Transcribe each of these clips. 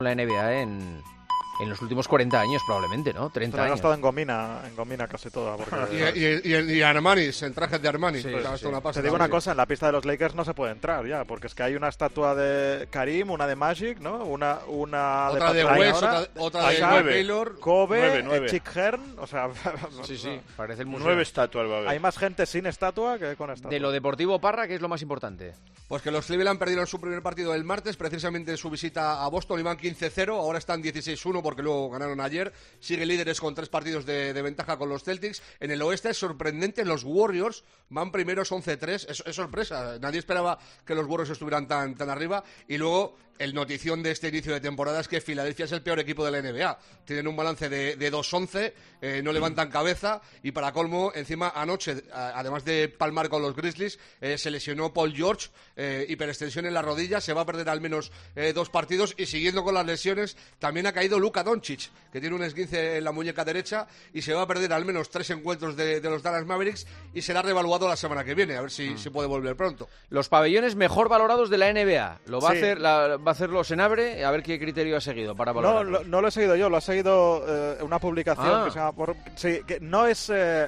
la NBA en los últimos 40 años, probablemente, ¿no? 30 Se la ha años. gastado en gomina casi toda. Porque... y Armanis, en trajes de Armani. Sí, Una pasta. Te digo una cosa, en la pista de los Lakers no se puede entrar ya, porque es que hay una estatua de Karim, una de Magic, ¿no? Una otra de West, otra de Taylor, Kobe, 9. Chick Hearn, o sea... Sí, parece el museo. 9 estatuas va a haber. Hay más gente sin estatua que con estatua. De lo deportivo, Parra, ¿qué es lo más importante? Pues que los Cleveland perdieron su primer partido el martes, precisamente en su visita a Boston, iban 15-0, ahora están 16-1 porque luego ganaron ayer, siguen líderes con 3 partidos de ventaja con los Celtics. En el oeste es sorprendente, los Warriors van primeros 11-3, es sorpresa, nadie esperaba que los Warriors estuvieran tan arriba, y luego el notición de este inicio de temporada es que Filadelfia es el peor equipo de la NBA, tienen un balance de 2-11, no levantan cabeza, y para colmo, encima anoche, además de palmar con los Grizzlies, se lesionó Paul George, hiperextensión en la rodilla, se va a perder al menos 2 partidos, y siguiendo con las lesiones, también ha caído Luka Doncic, que tiene un esguince en la muñeca derecha, y se va a perder al menos 3 encuentros de los Dallas Mavericks, y será revaluado la semana que viene, a ver si puede volver pronto. Los pabellones mejor valorados de la NBA. Lo va a hacerlo Senabre, a ver qué criterio ha seguido para valorarlos. No lo he seguido yo, lo ha seguido una publicación que se llama... que no es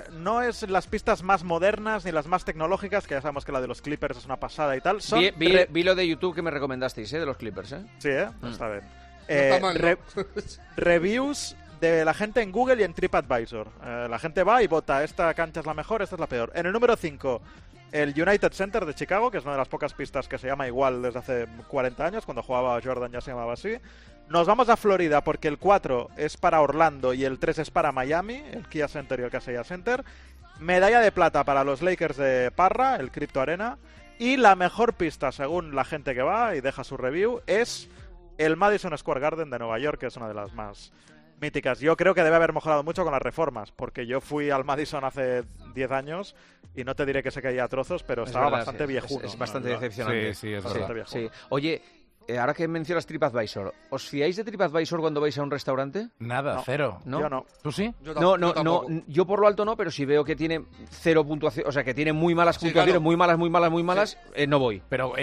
las pistas más modernas ni las más tecnológicas, que ya sabemos que la de los Clippers es una pasada y tal. Vi lo de YouTube que me recomendasteis, de los Clippers, ¿eh? Sí, está bien. No está mal, ¿no? Reviews de la gente en Google y en TripAdvisor. La gente va y vota, esta cancha es la mejor, esta es la peor. En el número 5, el United Center de Chicago, que es una de las pocas pistas que se llama igual desde hace 40 años, cuando jugaba Jordan ya se llamaba así. Nos vamos a Florida porque el 4 es para Orlando y el 3 es para Miami, el Kia Center y el Kaseya Center. Medalla de plata para los Lakers de Parra, el Crypto Arena. Y la mejor pista, según la gente que va y deja su review, es el Madison Square Garden de Nueva York, que es una de las más míticas. Yo creo que debe haber mejorado mucho con las reformas, porque yo fui al Madison hace 10 años y no te diré que se caía a trozos, pero estaba bastante viejuno. Es bastante decepcionante. Sí, es bastante verdad. viejuno. Sí. Oye, ahora que mencionas TripAdvisor, ¿os fiáis de TripAdvisor cuando vais a un restaurante? Nada, cero. ¿No? Yo no. ¿Tú sí? No, yo por lo alto no, pero si veo que tiene 0 puntuación, o sea, que tiene muy malas puntuaciones, claro. muy malas, no voy. Pero,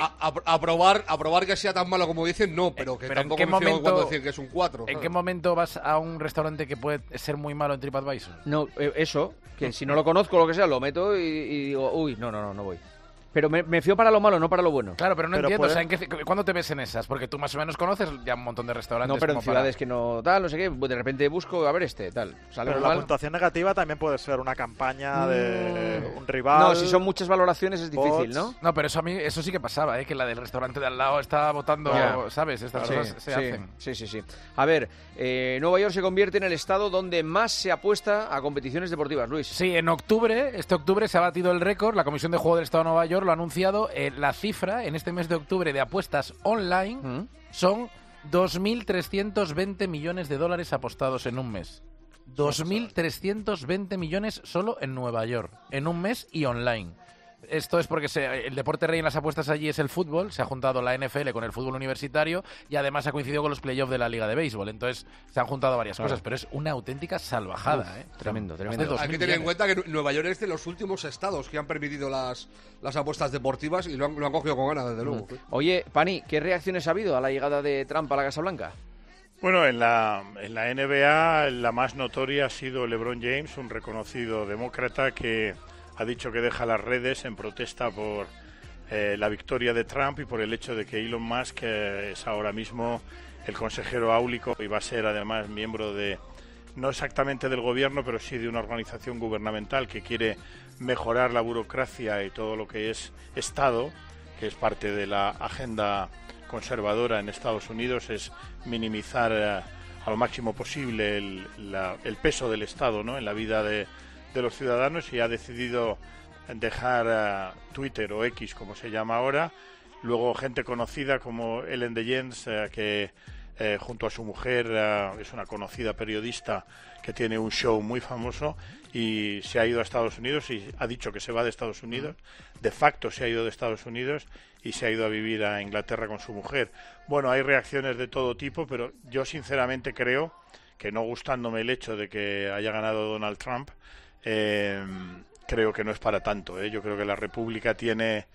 A probar que sea tan malo como dicen, no, pero que pero tampoco ¿en qué me fío momento- cuando decir que es un 4. ¿En qué momento vas a un restaurante que puede ser muy malo en TripAdvisor? No, eso, que si no lo conozco, lo que sea, lo meto y digo, uy, no voy. Pero me fío para lo malo, no para lo bueno. Claro, pero no Pero entiendo, puede- o sea, ¿cuándo te ves en esas? Porque tú más o menos conoces ya un montón de restaurantes. No, pero en como para- ciudades que no tal, no sé qué, de repente busco, a ver tal. Sale Pero muy la mal. puntuación negativa también puede ser una campaña de un rival. No, si son muchas valoraciones es difícil, bots. ¿no? No, pero eso sí que pasaba, que la del restaurante de al lado estaba votando, Ya. ¿sabes? Estas cosas se hacen. Sí. A ver, Nueva York se convierte en el estado donde más se apuesta a competiciones deportivas, Luis. Sí, este octubre se ha batido el récord, la Comisión de Juego del Estado de Nueva York lo ha anunciado, la cifra en este mes de octubre de apuestas online son 2.320 millones de dólares apostados en un mes. 2.320 millones solo en Nueva York, en un mes y online. Esto es porque el deporte rey en las apuestas allí es el fútbol, se ha juntado la NFL con el fútbol universitario y además ha coincidido con los playoffs de la Liga de Béisbol. Entonces se han juntado varias cosas, pero es una auténtica salvajada. Tremendo. Más de 2.000 Hay que tener en millones. cuenta que Nueva York es de los últimos estados que han permitido las apuestas deportivas y lo han cogido con ganas, desde luego. Oye, Pani, ¿qué reacciones ha habido a la llegada de Trump a la Casa Blanca? Bueno, en la NBA la más notoria ha sido LeBron James, un reconocido demócrata que ha dicho que deja las redes en protesta por la victoria de Trump y por el hecho de que Elon Musk es ahora mismo el consejero áulico y va a ser además miembro de, no exactamente del gobierno, pero sí de una organización gubernamental que quiere mejorar la burocracia y todo lo que es Estado, que es parte de la agenda conservadora en Estados Unidos, es minimizar a lo máximo posible el peso del Estado, ¿no?, en la vida de los ciudadanos, y ha decidido dejar Twitter o X, como se llama ahora. Luego gente conocida como Ellen DeGeneres, que junto a su mujer es una conocida periodista que tiene un show muy famoso y se ha ido a Estados Unidos y ha dicho que se va de Estados Unidos. De facto se ha ido de Estados Unidos y se ha ido a vivir a Inglaterra con su mujer. Bueno, hay reacciones de todo tipo, pero yo sinceramente creo que, no gustándome el hecho de que haya ganado Donald Trump, creo que no es para tanto. Yo creo que la República tiene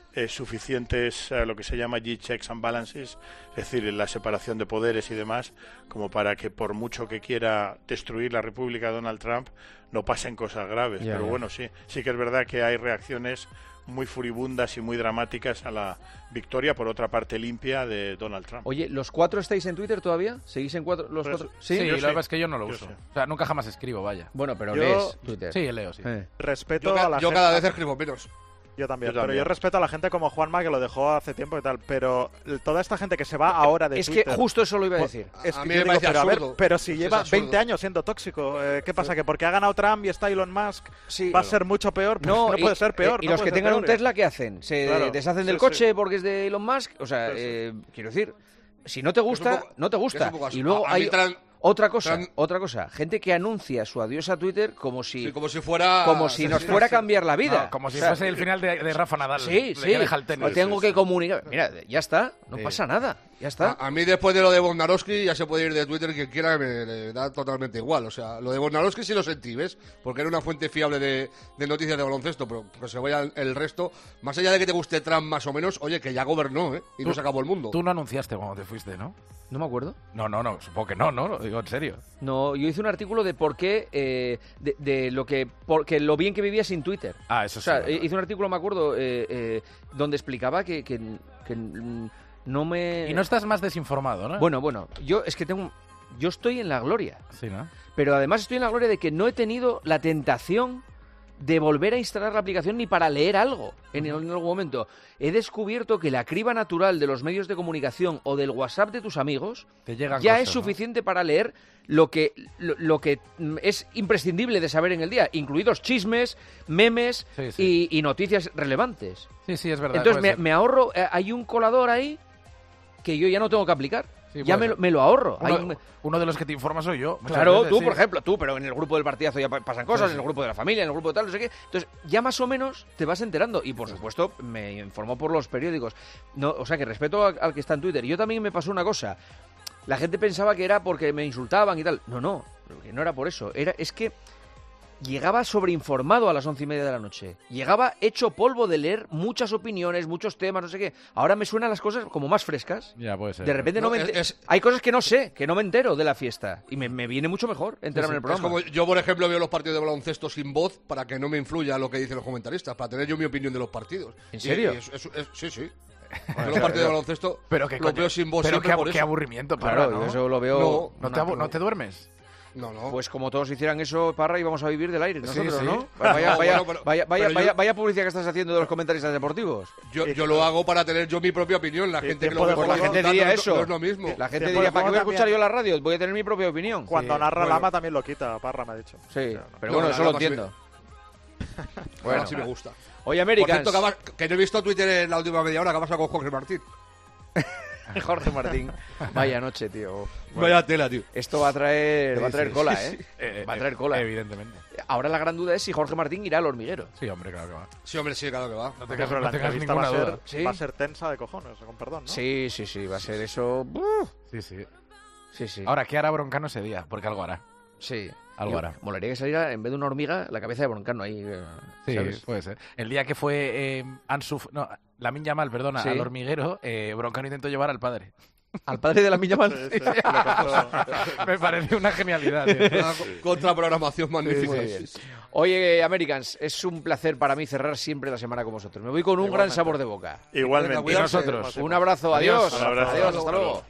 suficientes lo que se llama checks and balances, es decir, la separación de poderes y demás, como para que por mucho que quiera destruir la República de Donald Trump no pasen cosas graves. Pero bueno, sí que es verdad que hay reacciones muy furibundas y muy dramáticas a la victoria, por otra parte limpia, de Donald Trump. Oye, ¿los cuatro estáis en Twitter todavía? ¿Seguís en cuatro? ¿Los cuatro? Sí, yo lo que sí. pasa es que yo no lo uso. Sí. O sea, nunca jamás escribo, vaya. Bueno, pero Yo- lees Twitter. Sí, leo, sí. Respeto a la Yo gente. cada vez escribo menos. Yo también, Yo también. pero yo respeto a la gente como Juanma, que lo dejó hace tiempo y tal, pero toda esta gente que se va ahora de Es Twitter... que justo eso lo iba a decir. Es A que mí yo me digo, parece pero a ver, absurdo. pero si Es lleva absurdo. 20 años siendo tóxico, ¿qué pasa? ¿Que porque ha ganado Trump y está Elon Musk Sí. va a ser mucho peor? Pues no puede ser peor. Y no los puede que ser tengan un peor. Tesla, ¿qué hacen? ¿Se Claro. deshacen Sí, del sí. coche porque es de Elon Musk? O sea, Sí, quiero decir, si no te gusta, poco- no te es gusta. un poco así. Y luego A mí hay Trump- otra cosa, Trump- gente que anuncia su adiós a Twitter como si, Sí, como si fuera... como si nos fuera a cambiar la vida. No, como si O sea, fuese el final de Rafa Nadal. Sí, de sí. que deja el tenis. O tengo que comunicar. Mira, ya está, no pasa nada, ya está. A mí después de lo de Bognarowski ya se puede ir de Twitter quien quiera, me da totalmente igual. O sea, lo de Bognarowski sí lo sentí, ¿ves? Porque era una fuente fiable de noticias de baloncesto, pero que se vaya el resto. Más allá de que te guste Trump más o menos, oye, que ya gobernó, ¿eh? Y no se acabó el mundo. Tú no anunciaste cuando te fuiste, ¿no? No me acuerdo. No, supongo que no, lo digo en serio. No, yo hice un artículo de por qué, de lo que, porque lo bien que vivía sin Twitter. Ah, eso O sea, sí. hice un artículo, me acuerdo, donde explicaba que no me... Y no estás más desinformado, ¿no? Bueno, yo es que yo estoy en la gloria, Sí, ¿no? pero además estoy en la gloria de que no he tenido la tentación de volver a instalar la aplicación ni para leer algo en algún momento. He descubierto que la criba natural de los medios de comunicación o del WhatsApp de tus amigos Te llegan ya cosas, es ¿no? suficiente para leer lo que es imprescindible de saber en el día, incluidos chismes, memes Sí. y noticias relevantes. Sí, es verdad. Entonces puede ser. me ahorro, hay un colador ahí que yo ya no tengo que aplicar. Sí, Ya puede ser. me lo ahorro. Hay Uno de los que te informa soy yo. muchas Claro, veces, tú, sí. por ejemplo, pero en el grupo del partidazo ya pasan cosas, Sí, sí. en el grupo de la familia, en el grupo de tal, no sé qué. Entonces, ya más o menos te vas enterando. Y, por supuesto, me informó por los periódicos. No, o sea, que respeto al que está en Twitter. Yo también me pasó una cosa. La gente pensaba que era porque me insultaban y tal. No, que no era por eso. Es que llegaba sobreinformado a las 11:30 de la noche. Llegaba hecho polvo de leer muchas opiniones, muchos temas, no sé qué. Ahora me suenan las cosas como más frescas. Ya, puede ser. De repente no No, me entero. es- Hay cosas que no sé, que no me entero de la fiesta. Y me viene mucho mejor enterarme del Es programa. como yo, por ejemplo, veo los partidos de baloncesto sin voz para que no me influya lo que dicen los comentaristas, para tener yo mi opinión de los partidos. ¿En serio? Sí, sí. Yo los partidos de baloncesto Pero qué los coño. veo sin voz Pero siempre por qué eso. aburrimiento, Claro, Parra, yo ¿no? eso lo veo... ¿No te duermes? No. Pues como todos hicieran eso, Parra, íbamos a vivir del aire nosotros, sí. ¿no? No, bueno, pero Vaya publicidad que estás haciendo de los comentaristas deportivos. Yo lo hago para tener yo mi propia opinión. La Sí, gente que tiempo lo de ve por juego. La gente contando diría no- eso. No es lo mismo. La gente Tiempo diría, de ¿para qué voy a juego escuchar también. yo la radio? Voy a tener mi propia opinión. Cuando Sí, narra bueno. Lama también lo quita, Parra me ha dicho. Sí, pero No, bueno, la eso lo Lama sí entiendo. Bueno, sí me gusta. Oye, Por Americans. cierto, que no he visto Twitter en la última media hora. ¿Qué ha pasado con Jorge Martín? Jorge Martín. Vaya noche, tío. Vaya tela, tío. Esto va a traer Sí, cola, sí, ¿eh? Va a traer cola. Evidentemente. Ahora la gran duda es si Jorge Martín irá al hormiguero. Sí, hombre, claro que va. Sí, hombre, sí, claro que va. No Pero la tengas entrevista ninguna va a, duda. ser, Sí. va a ser tensa de cojones, con perdón, ¿no? Sí, va a ser eso... Sí. Sí. Ahora, ¿qué hará Broncano ese día? Porque algo hará. Sí. Algo Y hará. Molaría que saliera, en vez de una hormiga, la cabeza de Broncano ahí. Sí, ¿sabes? puede ser. El día que fue Lamine Yamal, perdona, Sí. al hormiguero, Broncano intentó llevar al padre. Al padre de la Milla Mal. Sí, le contó. Me parece una genialidad. Tío. Una contraprogramación magnífica. Muy bien. Oye, Americans, es un placer para mí cerrar siempre la semana con vosotros. Me voy con un gran sabor de boca. Igualmente. Venga, cuidarse. nosotros. Un abrazo, adiós. Un abrazo. Adiós, hasta luego.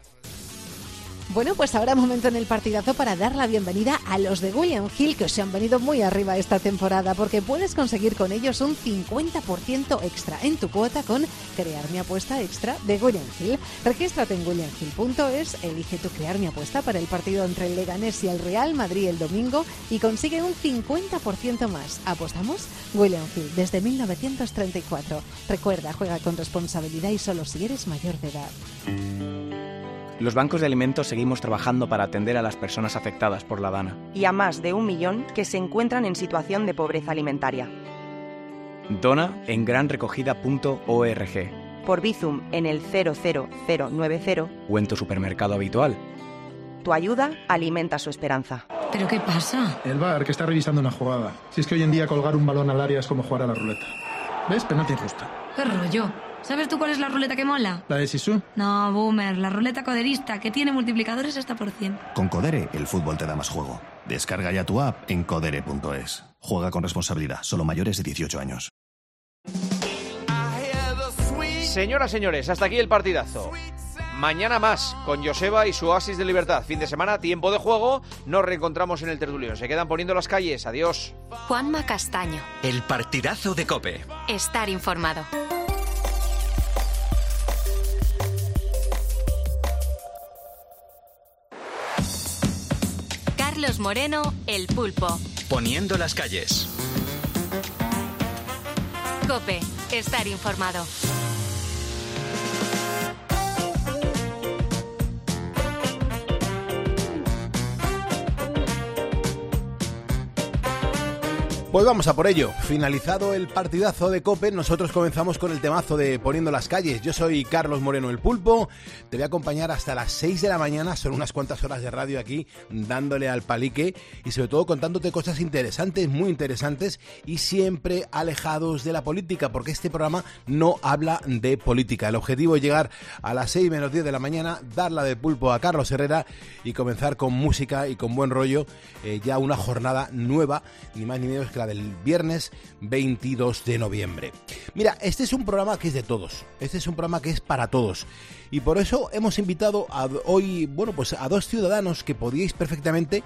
Bueno, pues ahora momento en el partidazo para dar la bienvenida a los de William Hill, que se han venido muy arriba esta temporada, porque puedes conseguir con ellos un 50% extra en tu cuota con Crear mi apuesta extra de William Hill. Regístrate en williamhill.es, elige tu Crear mi apuesta para el partido entre el Leganés y el Real Madrid el domingo y consigue un 50% más. ¿Apostamos? William Hill, desde 1934. Recuerda, juega con responsabilidad y solo si eres mayor de edad. Los bancos de alimentos seguimos trabajando para atender a las personas afectadas por la DANA. Y a más de 1 millón que se encuentran en situación de pobreza alimentaria. Dona en granrecogida.org Por Bizum en el 00090, o en tu supermercado habitual. tu ayuda alimenta su esperanza. ¿Pero qué pasa? El VAR, que está revisando una jugada. Si es que hoy en día colgar un balón al área es como jugar a la ruleta. ¿Ves? Penalti injusto. ¿Qué rollo? ¿Sabes tú cuál es la ruleta que mola? ¿La de Sisu? No, boomer, la ruleta coderista, que tiene multiplicadores hasta por 100. Con Codere, el fútbol te da más juego. Descarga ya tu app en codere.es. Juega con responsabilidad, solo mayores de 18 años. Señoras, señores, hasta aquí el partidazo. Mañana más, con Joseba y su oasis de libertad. Fin de semana, tiempo de juego. Nos reencontramos en el tertulión. Se quedan poniendo las calles. Adiós. Juanma Castaño. El partidazo de COPE. Estar informado. Carlos Moreno, El Pulpo. Poniendo las calles. COPE. Estar informado. Pues vamos a por ello. Finalizado el partidazo de COPE, nosotros comenzamos con el temazo de Poniendo las calles. Yo soy Carlos Moreno, El Pulpo. Te voy a acompañar hasta las 6 de la mañana. Son unas cuantas horas de radio aquí, dándole al palique y sobre todo contándote cosas interesantes, muy interesantes y siempre alejados de la política, porque este programa no habla de política. El objetivo es llegar a las 6 menos 10 de la mañana, dar la de Pulpo a Carlos Herrera y comenzar con música y con buen rollo ya una jornada nueva, ni más ni menos que la del viernes 22 de noviembre. Mira, este es un programa que es de todos, este es un programa que es para todos y por eso hemos invitado hoy, bueno, pues a dos ciudadanos que podíais perfectamente,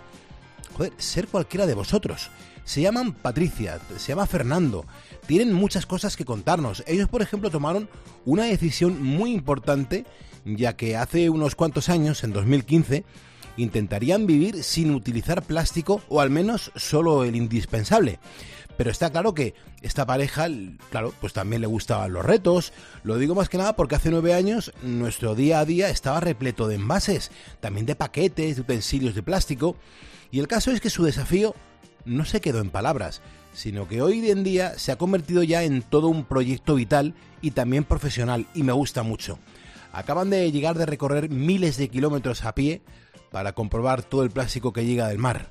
ser cualquiera de vosotros. Se llaman Patricia, se llama Fernando, tienen muchas cosas que contarnos. Ellos, por ejemplo, tomaron una decisión muy importante, ya que hace unos cuantos años, en 2015, intentarían vivir sin utilizar plástico o al menos solo el indispensable. Pero está claro que esta pareja, claro, pues también le gustaban los retos. Lo digo más que nada porque hace 9 años nuestro día a día estaba repleto de envases, también de paquetes, de utensilios de plástico. Y el caso es que su desafío no se quedó en palabras, sino que hoy en día se ha convertido ya en todo un proyecto vital y también profesional, y me gusta mucho. Acaban de llegar de recorrer miles de kilómetros a pie para comprobar todo el plástico que llega del mar.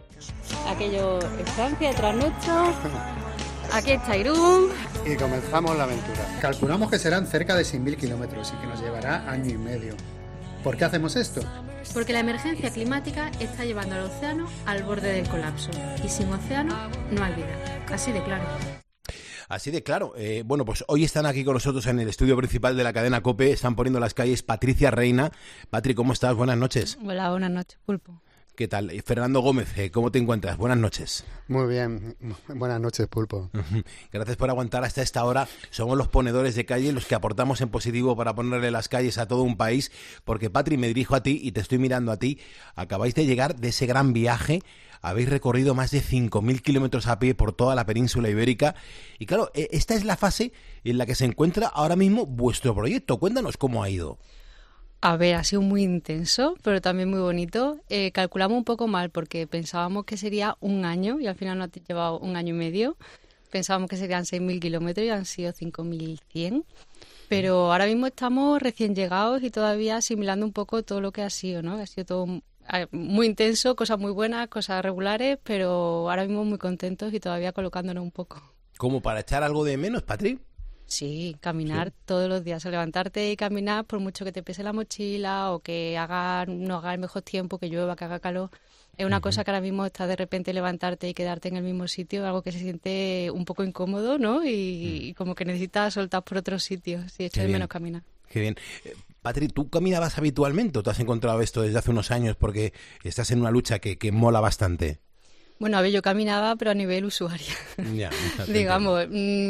Aquello es Francia, trasnocho, aquí está Irún. Y comenzamos la aventura. Calculamos que serán cerca de 100.000 kilómetros y que nos llevará año y medio. ¿Por qué hacemos esto? Porque la emergencia climática está llevando al océano al borde del colapso. Y sin océano no hay vida. Así de claro. Así de claro. Bueno, pues hoy están aquí con nosotros en el estudio principal de la cadena COPE. Están poniendo las calles Patricia Reina. Patri, ¿cómo estás? Buenas noches. Hola, buenas noches, Pulpo. ¿Qué tal? Fernando Gómez, ¿cómo te encuentras? Buenas noches. Muy bien. Buenas noches, Pulpo. Gracias por aguantar hasta esta hora. Somos los ponedores de calle, los que aportamos en positivo para ponerle las calles a todo un país. Porque, Patri, me dirijo a ti y te estoy mirando a ti. Acabáis de llegar de ese gran viaje. Habéis recorrido más de 5.000 kilómetros a pie por toda la península ibérica. Y claro, esta es la fase en la que se encuentra ahora mismo vuestro proyecto. Cuéntanos cómo ha ido. A ver, ha sido muy intenso, pero también muy bonito. Calculamos un poco mal porque pensábamos que sería un año y al final nos ha llevado un año y medio. Pensábamos que serían 6.000 kilómetros y han sido 5.100. Pero ahora mismo estamos recién llegados y todavía asimilando un poco todo lo que ha sido, ¿no? Ha sido todo muy intenso, cosas muy buenas, cosas regulares, pero ahora mismo muy contentos y todavía colocándonos un poco. ¿Como para echar algo de menos, Patri? Sí, caminar todos los días, o levantarte y caminar por mucho que te pese la mochila o que no haga el mejor tiempo, que llueva, que haga calor. Es una cosa que ahora mismo está de repente levantarte y quedarte en el mismo sitio, algo que se siente un poco incómodo, ¿no? Y como que necesitas soltar por otros sitios y echar menos caminar. Qué bien. Patri, ¿tú caminabas habitualmente o te has encontrado esto desde hace unos años porque estás en una lucha que mola bastante? Bueno, a ver, yo caminaba, pero a nivel usuaria. Ya, digamos,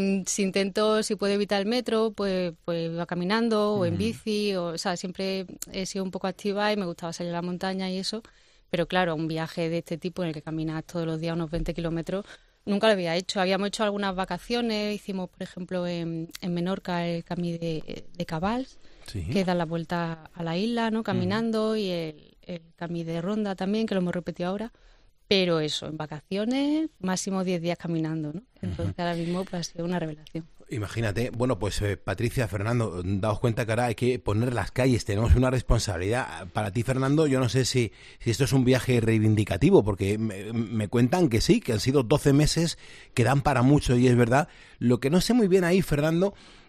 si puedo evitar el metro, pues iba caminando o en bici, o sea, siempre he sido un poco activa y me gustaba salir a la montaña y eso, pero claro, un viaje de este tipo en el que caminas todos los días unos 20 kilómetros, nunca lo había hecho. Habíamos hecho algunas vacaciones, hicimos, por ejemplo, en Menorca el camí de Cabals, sí, que da la vuelta a la isla, ¿no? Caminando, y el camí de Ronda también, que lo hemos repetido ahora. Pero eso, en vacaciones, máximo 10 días caminando, ¿no? Entonces ahora mismo pues, ha sido una revelación. Imagínate, bueno, pues Patricia, Fernando, daos cuenta que ahora hay que poner las calles, tenemos una responsabilidad. Para ti, Fernando, yo no sé si esto es un viaje reivindicativo, porque me cuentan que sí, que han sido 12 meses que dan para mucho y es verdad. Lo que no sé muy bien ahí, Fernando,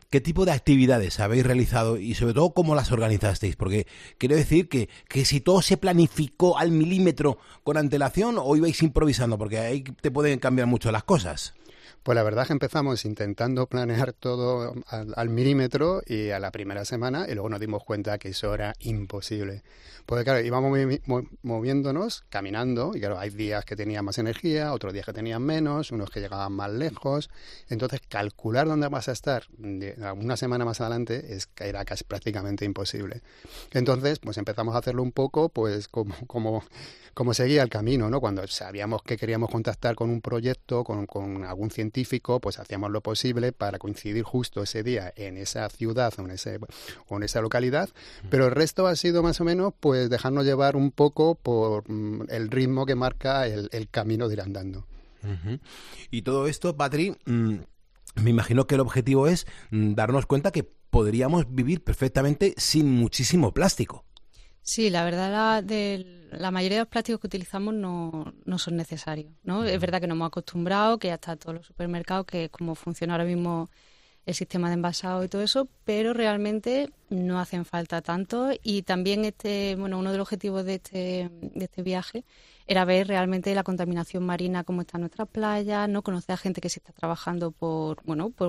¿qué tipo de actividades habéis realizado y sobre todo cómo las organizasteis? Porque quiero decir que si todo se planificó al milímetro con antelación o ibais improvisando, porque ahí te pueden cambiar mucho las cosas. Pues la verdad es que empezamos intentando planear todo al milímetro y a la primera semana, y luego nos dimos cuenta que eso era imposible. Porque claro, íbamos moviéndonos, caminando, y claro, hay días que tenían más energía, otros días que tenían menos, unos que llegaban más lejos. Entonces, calcular dónde vas a estar una semana más adelante era casi prácticamente imposible. Entonces, pues empezamos a hacerlo un poco, pues como seguía el camino, ¿no? Cuando sabíamos que queríamos contactar con un proyecto, con algún científico, pues hacíamos lo posible para coincidir justo ese día en esa ciudad o en esa localidad, pero el resto ha sido más o menos pues dejarnos llevar un poco por el ritmo que marca el camino de ir andando. Uh-huh. Y todo esto, Patri, me imagino que el objetivo es darnos cuenta que podríamos vivir perfectamente sin muchísimo plástico. Sí, la verdad la mayoría de los plásticos que utilizamos no son necesarios, ¿no? Es verdad que nos hemos acostumbrado, que ya está todos los supermercados, que es como funciona ahora mismo el sistema de envasado y todo eso, pero realmente no hacen falta tanto. Y también uno de los objetivos de este viaje era ver realmente la contaminación marina, cómo está en nuestras playas, no conocer a gente que se está trabajando por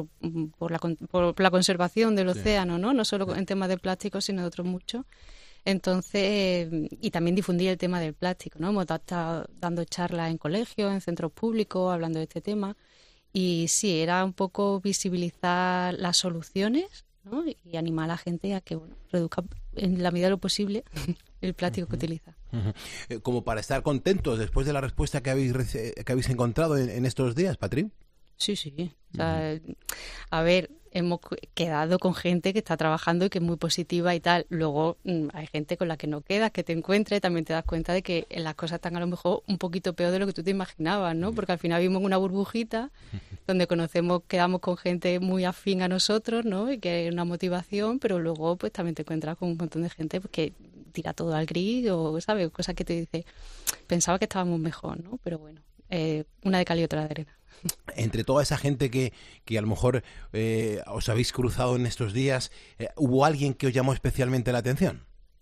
la conservación del océano, no solo en temas de plástico, sino de otros muchos. Entonces, y también difundir el tema del plástico, ¿no? Hemos estado dando charlas en colegios, en centros públicos, hablando de este tema. Y sí, era un poco visibilizar las soluciones, ¿no? Y animar a la gente a que reduzca en la medida de lo posible el plástico que utiliza. Uh-huh. Como para estar contentos después de la respuesta que habéis encontrado en estos días, Patri. Sí. O sea, a ver, hemos quedado con gente que está trabajando y que es muy positiva y tal. Luego hay gente con la que no quedas, que te encuentres y también te das cuenta de que las cosas están a lo mejor un poquito peor de lo que tú te imaginabas, ¿no? Porque al final vivimos una burbujita donde quedamos con gente muy afín a nosotros, ¿no? Y que es una motivación, pero luego pues también te encuentras con un montón de gente pues, que tira todo al gris o, ¿sabes? Cosas que te dice, pensaba que estábamos mejor, ¿no? Pero bueno, una de cal y otra de arena. Entre toda esa gente que a lo mejor os habéis cruzado en estos días, ¿hubo alguien que os llamó especialmente la atención?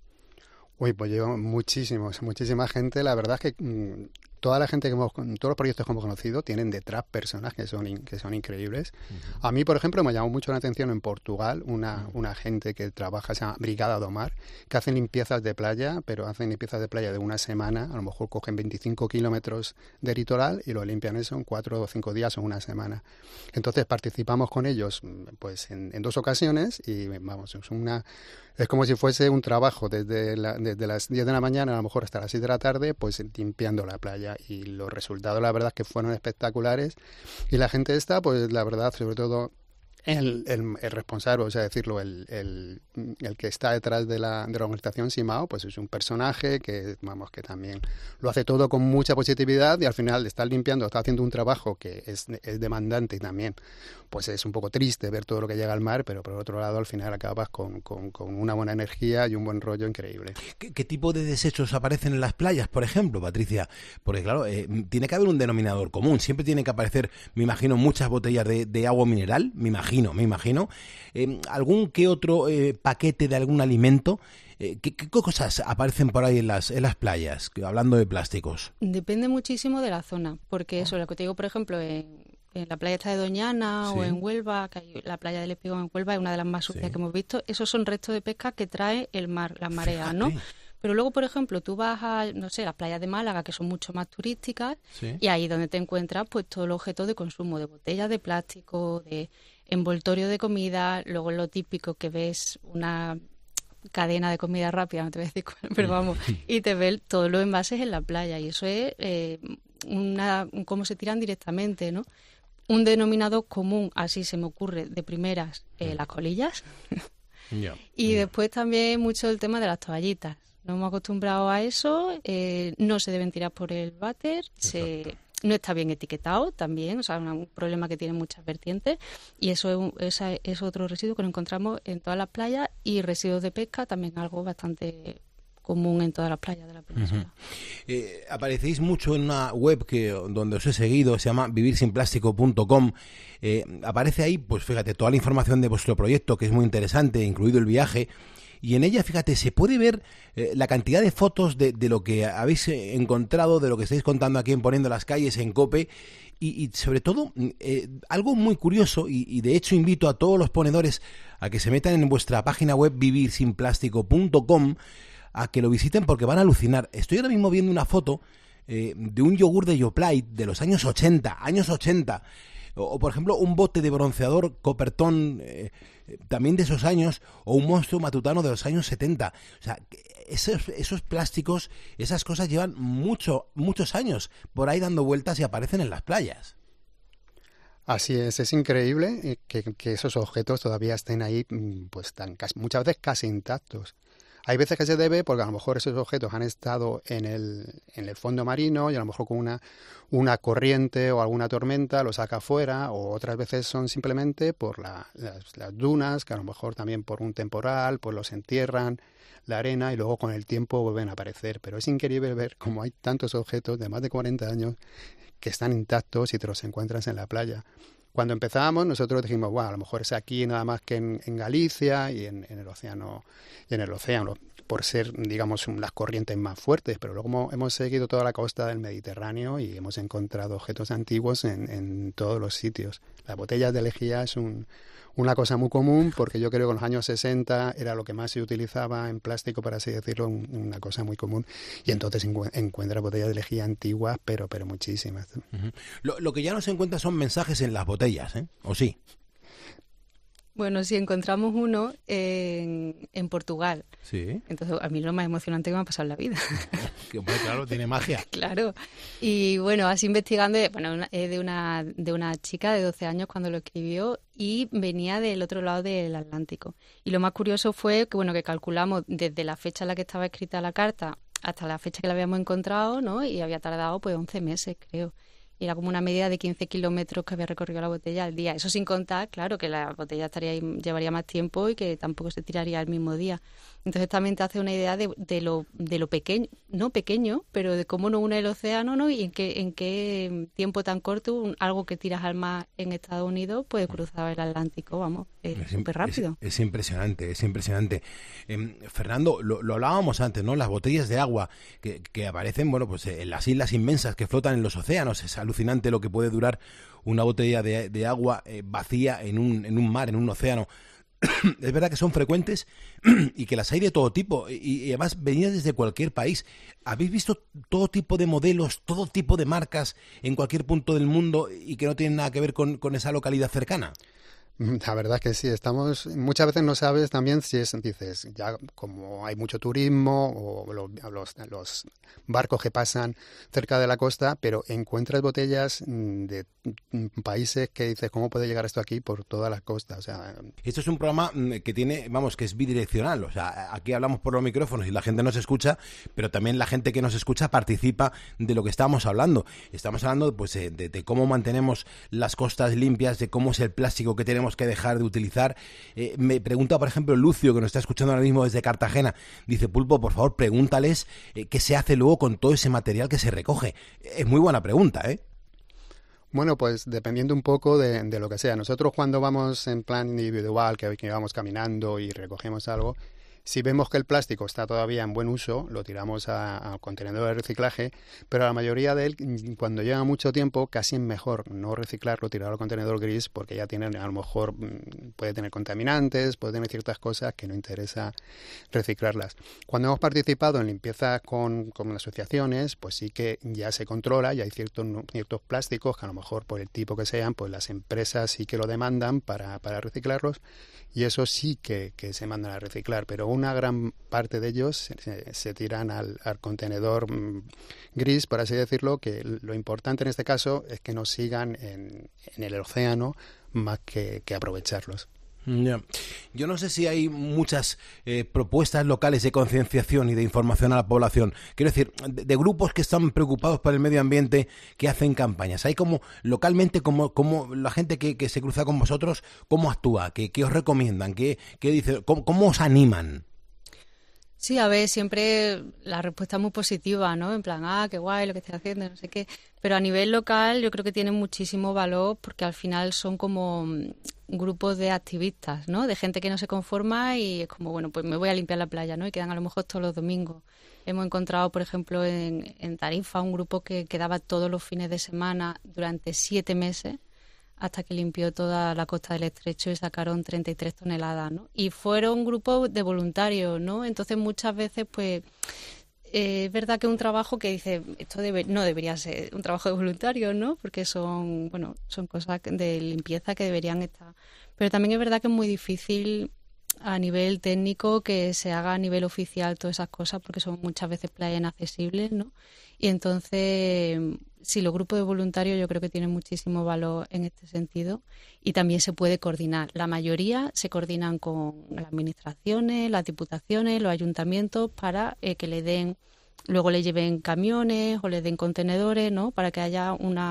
Uy, pues llevo muchísima gente. La verdad es que toda la gente todos los proyectos que hemos conocido tienen detrás personas que son increíbles. Uh-huh. A mí, por ejemplo, me llamó mucho la atención en Portugal una gente que trabaja, se llama Brigada do Mar, que hacen limpiezas de playa, pero hacen limpiezas de playa de una semana. A lo mejor cogen 25 kilómetros de litoral y lo limpian eso en 4 o 5 días o una semana. Entonces participamos con ellos pues en 2 ocasiones y vamos, es como si fuese un trabajo desde las 10 de la mañana a lo mejor hasta las 6 de la tarde, pues limpiando la playa, y los resultados la verdad es que fueron espectaculares, y la gente está, pues la verdad, sobre todo el responsable, o sea, decirlo, el que está detrás de la organización Simao, pues es un personaje que también lo hace todo con mucha positividad, y al final está limpiando, está haciendo un trabajo que es demandante y también pues es un poco triste ver todo lo que llega al mar, pero por otro lado al final acabas con una buena energía y un buen rollo increíble. ¿Qué tipo de desechos aparecen en las playas, por ejemplo, Patricia? Porque claro, tiene que haber un denominador común, siempre tiene que aparecer, me imagino, muchas botellas de agua mineral, me imagino, algún que otro paquete de algún alimento. ¿Qué cosas aparecen por ahí en las playas, hablando de plásticos? Depende muchísimo de la zona, porque eso, lo que te digo, por ejemplo, en la playa esta de Doñana, ¿sí?, o en Huelva, que hay la playa del Espigón en Huelva es una de las más sucias, sí, que hemos visto. Esos son restos de pesca que trae el mar, las mareas, ¿no? Pero luego, por ejemplo, tú vas a, no sé, las playas de Málaga, que son mucho más turísticas, sí, y ahí donde te encuentras pues todo el objeto de consumo, de botellas de plástico, de envoltorio de comida, luego lo típico que ves una cadena de comida rápida, no te voy a decir cuál, pero vamos, y te ves todos los envases en la playa, y eso es cómo se tiran directamente, ¿no? Un denominador común, así se me ocurre, de primeras, las colillas. Y después también mucho el tema de las toallitas. Nos hemos acostumbrado a eso, no se deben tirar por el váter, no está bien etiquetado también, o sea, un problema que tiene muchas vertientes, y eso es otro residuo que nos encontramos en todas las playas, y residuos de pesca también algo bastante común en todas las playas de la península. Aparecéis mucho en una web donde os he seguido, se llama vivirsinplástico.com. Aparece ahí, pues fíjate, toda la información de vuestro proyecto, que es muy interesante, incluido el viaje. Y en ella, fíjate, se puede ver la cantidad de fotos de lo que habéis encontrado, de lo que estáis contando aquí en Poniendo las Calles en COPE. Y sobre todo, algo muy curioso, y de hecho invito a todos los ponedores a que se metan en vuestra página web vivirsinplástico.com, a que lo visiten porque van a alucinar. Estoy ahora mismo viendo una foto de un yogur de Yoplait de los años 80, o por ejemplo un bote de bronceador Coppertone también de esos años, o un monstruo matutano de los años 70. O sea, esos plásticos, esas cosas llevan muchos años por ahí dando vueltas y aparecen en las playas. Así es increíble que esos objetos todavía estén ahí, pues muchas veces casi intactos. Hay veces que se debe porque a lo mejor esos objetos han estado en el fondo marino y a lo mejor con una corriente o alguna tormenta lo saca afuera, o otras veces son simplemente por las dunas, que a lo mejor también por un temporal, pues los entierran, la arena, y luego con el tiempo vuelven a aparecer. Pero es increíble ver cómo hay tantos objetos de más de 40 años que están intactos y te los encuentras en la playa. Cuando empezábamos, nosotros dijimos, bueno, a lo mejor es aquí nada más que en Galicia y en el océano, por ser, digamos, las corrientes más fuertes, pero luego hemos seguido toda la costa del Mediterráneo y hemos encontrado objetos antiguos en todos los sitios. Las botellas de lejía es una cosa muy común, porque yo creo que en los años 60 era lo que más se utilizaba en plástico, por así decirlo, una cosa muy común, y entonces encuentras botellas de lejía antiguas, pero muchísimas. Lo que ya no se encuentra son mensajes en las botellas, ¿o sí? Bueno, sí, encontramos uno en Portugal. Sí. Entonces, a mí lo más emocionante que me ha pasado en la vida. Que, pues, claro, tiene magia. Claro. Y bueno, así investigando, de una chica de 12 años cuando lo escribió, y venía del otro lado del Atlántico. Y lo más curioso fue que calculamos desde la fecha en la que estaba escrita la carta hasta la fecha que la habíamos encontrado, ¿no? Y había tardado 11 meses, creo. Y era como una media de 15 kilómetros que había recorrido la botella al día. Eso sin contar, claro, que la botella llevaría más tiempo y que tampoco se tiraría el mismo día. Entonces también te hace una idea de lo pequeño, no pequeño, pero de cómo no une el océano, ¿no? Y en qué tiempo tan corto algo que tiras al mar en Estados Unidos puede cruzar el Atlántico, vamos, súper rápido. Es impresionante, es impresionante. Fernando, lo hablábamos antes, ¿no? Las botellas de agua que aparecen, pues en las islas inmensas que flotan en los océanos. Es alucinante lo que puede durar una botella de agua vacía en un mar, en un océano. Es verdad que son frecuentes y que las hay de todo tipo, y además venidas desde cualquier país. ¿Habéis visto todo tipo de modelos, todo tipo de marcas en cualquier punto del mundo y que no tienen nada que ver con esa localidad cercana? La verdad que sí, muchas veces no sabes también si dices, ya como hay mucho turismo o los barcos que pasan cerca de la costa, pero encuentras botellas de países que dices, ¿cómo puede llegar esto aquí por toda la costa? O sea, esto es un programa que que es bidireccional, o sea, aquí hablamos por los micrófonos y la gente nos escucha, pero también la gente que nos escucha participa de lo que estamos hablando. Estamos hablando pues de cómo mantenemos las costas limpias, de cómo es el plástico que tenemos que dejar de utilizar. Me pregunta, por ejemplo, Lucio, que nos está escuchando ahora mismo desde Cartagena, dice, Pulpo, por favor, pregúntales qué se hace luego con todo ese material que se recoge. Es muy buena pregunta, ¿eh? Bueno, pues dependiendo un poco de lo que sea. Nosotros cuando vamos en plan individual, que vamos caminando y recogemos algo, si vemos que el plástico está todavía en buen uso, lo tiramos a contenedor de reciclaje, pero la mayoría de él, cuando lleva mucho tiempo, casi es mejor no reciclarlo, tirarlo al contenedor gris, porque ya tiene, a lo mejor puede tener contaminantes, puede tener ciertas cosas que no interesa reciclarlas. Cuando hemos participado en limpieza con las asociaciones, pues sí que ya se controla, y hay ciertos plásticos que a lo mejor por el tipo que sean, pues las empresas sí que lo demandan para reciclarlos, y eso sí que se mandan a reciclar, pero una gran parte de ellos se tiran al contenedor gris, por así decirlo, que lo importante en este caso es que no sigan en el océano más que aprovecharlos. Yeah. Yo no sé si hay muchas propuestas locales de concienciación y de información a la población. Quiero decir, de grupos que están preocupados por el medio ambiente, que hacen campañas. Hay como localmente, como la gente que se cruza con vosotros, ¿cómo actúa? ¿Qué os recomiendan? ¿Qué dice? ¿Cómo os animan? Sí, a ver, siempre la respuesta es muy positiva, ¿no? En plan, qué guay lo que estoy haciendo, no sé qué. Pero a nivel local yo creo que tiene muchísimo valor porque al final son como grupos de activistas, ¿no? De gente que no se conforma y es como, bueno, pues me voy a limpiar la playa, ¿no? Y quedan a lo mejor todos los domingos. Hemos encontrado, por ejemplo, en Tarifa un grupo que quedaba todos los fines de semana durante 7 meses hasta que limpió toda la costa del Estrecho y sacaron 33 toneladas, ¿no? Y fueron un grupo de voluntarios, ¿no? Entonces muchas veces, pues, es verdad que es un trabajo que dice, esto no debería ser un trabajo de voluntarios, ¿no? Porque son cosas de limpieza que deberían estar. Pero también es verdad que es muy difícil a nivel técnico que se haga a nivel oficial todas esas cosas porque son muchas veces playas inaccesibles, ¿no? Y entonces, sí, los grupos de voluntarios yo creo que tienen muchísimo valor en este sentido y también se puede coordinar. La mayoría se coordinan con las administraciones, las diputaciones, los ayuntamientos para que luego le lleven camiones o le den contenedores, ¿no? Para que haya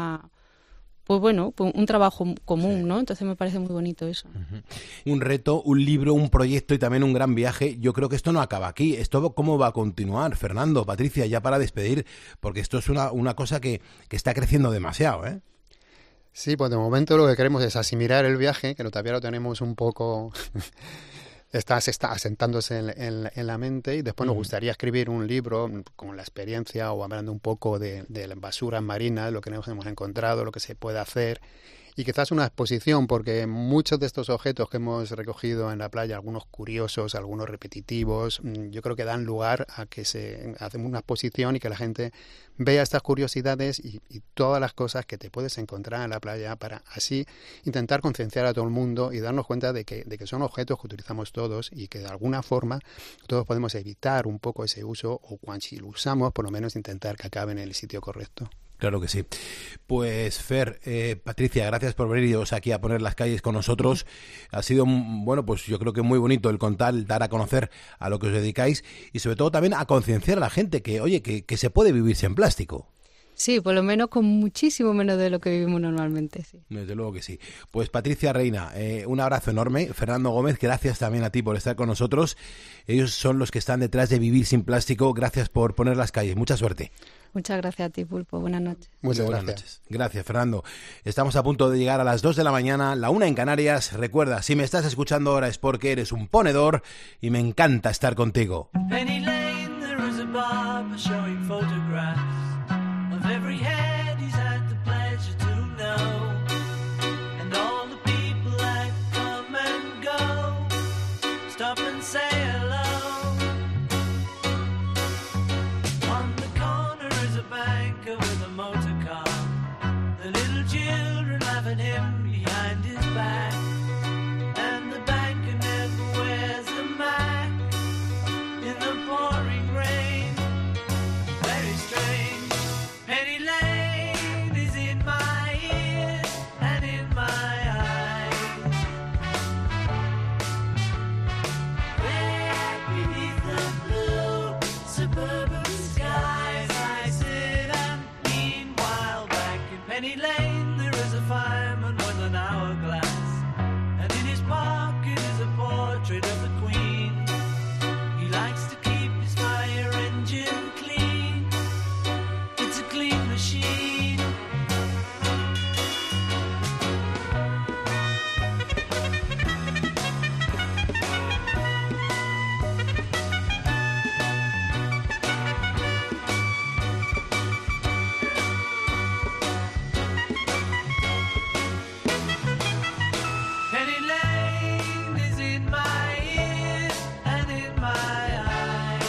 un trabajo común, sí, ¿no? Entonces me parece muy bonito eso. Un reto, un libro, un proyecto y también un gran viaje. Yo creo que esto no acaba aquí. ¿Esto cómo va a continuar? Fernando, Patricia, ya para despedir, porque esto es una cosa que está creciendo demasiado, ¿eh? Sí, pues de momento lo que queremos es asimilar el viaje, que todavía lo tenemos un poco... está asentándose en la mente y después nos gustaría escribir un libro con la experiencia o hablando un poco de las basuras marinas, lo que nos hemos encontrado, lo que se puede hacer y quizás una exposición porque muchos de estos objetos que hemos recogido en la playa, algunos curiosos, algunos repetitivos, yo creo que dan lugar a que se hace una exposición y que la gente vea estas curiosidades y todas las cosas que te puedes encontrar en la playa para así intentar concienciar a todo el mundo y darnos cuenta de que son objetos que utilizamos todos y que de alguna forma todos podemos evitar un poco ese uso o cuando si lo usamos por lo menos intentar que acabe en el sitio correcto. Claro que sí. Pues Fer, Patricia, gracias por veniros aquí a poner las calles con nosotros. Ha sido, bueno, pues yo creo que muy bonito el contar, el dar a conocer a lo que os dedicáis y sobre todo también a concienciar a la gente que, oye, que se puede vivir sin plástico. Sí, por lo menos con muchísimo menos de lo que vivimos normalmente, sí. Desde luego que sí. Pues Patricia Reina, un abrazo enorme. Fernando Gómez, gracias también a ti por estar con nosotros. Ellos son los que están detrás de Vivir sin Plástico. Gracias por poner las calles. Mucha suerte. Muchas gracias a ti, Pulpo. Buenas noches. Muchas buenas noches. Gracias, Fernando. Estamos a punto de llegar a las 2 de la mañana, la 1 en Canarias. Recuerda, si me estás escuchando ahora es porque eres un ponedor y me encanta estar contigo. Penny Lane, there is a barber showing photographs of every head he's had the pleasure to know, and all the people that come and go, stop and say hello. On the corner is a banker with a motor car, the little children laughing him behind his back, and the banker never wears a Mac in the pouring rain. Very strange. Penny Lane is in my ears and in my eyes. There beneath the blue suburban skies I sit and meanwhile back in Penny Lane there is a fireman with an hourglass, and in his pocket is a portrait of the Queen. He likes to keep his fire engine clean. It's a clean machine. Penny Lane is in my ears and in my eyes.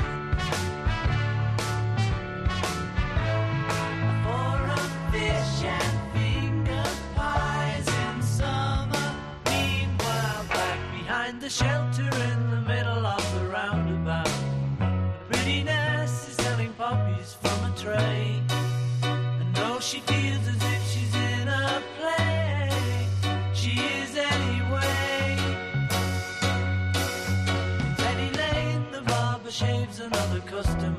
For a fish and finger pies in summer. Meanwhile, back behind the shelter in the middle of the roundabout, a pretty nurse is selling poppies from a tray. And though she feels as if she's in a play, she is anyway. In Penny Lane, the barber shaves another customer.